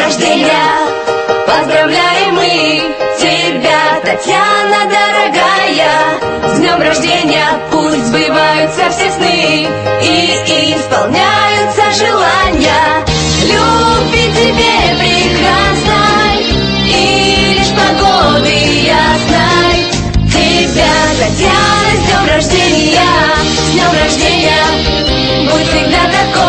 рождения! Поздравляем мы тебя, Татьяна дорогая! С днем рождения! Пусть сбываются все сны и исполняются желания. Любить тебе прекрасной и лишь погоды ясной. Тебя, Татьяна, с днем рождения! С днем рождения! Будь всегда такой.